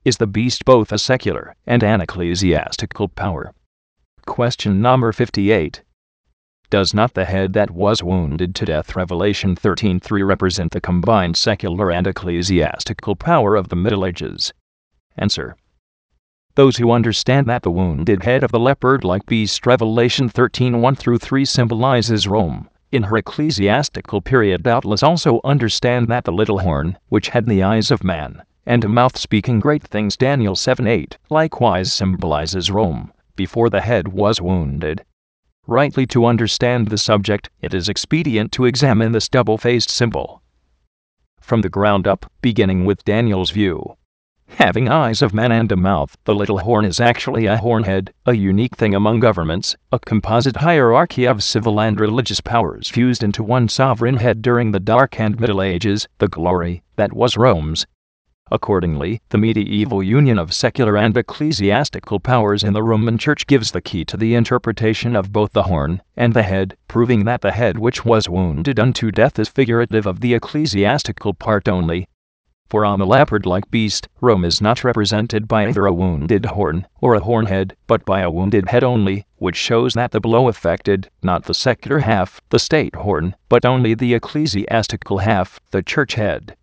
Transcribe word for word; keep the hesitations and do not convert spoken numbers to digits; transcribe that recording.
Is the beast both a secular and an ecclesiastical power? Question number fifty-eight. Does not the head that was wounded to death, Revelation thirteen three, represent the combined secular and ecclesiastical power of the Middle Ages? Answer. Those who understand that the wounded head of the leopard-like beast, Revelation thirteen one through three, symbolizes Rome in her ecclesiastical period, doubtless also understand that the little horn, which had the eyes of man and a mouth speaking great things, Daniel seven eight, likewise symbolizes Rome before the head was wounded. Rightly to understand the subject, it is expedient to examine this double-faced symbol from the ground up, beginning with Daniel's view. Having eyes of man and a mouth, the little horn is actually a hornhead, a unique thing among governments, a composite hierarchy of civil and religious powers fused into one sovereign head during the Dark and Middle Ages, the glory that was Rome's. Accordingly, the medieval union of secular and ecclesiastical powers in the Roman Church gives the key to the interpretation of both the horn and the head, proving that the head which was wounded unto death is figurative of the ecclesiastical part only. For on the leopard-like beast, Rome is not represented by either a wounded horn or a hornhead, but by a wounded head only, which shows that the blow affected not the secular half, the state horn, but only the ecclesiastical half, the church head.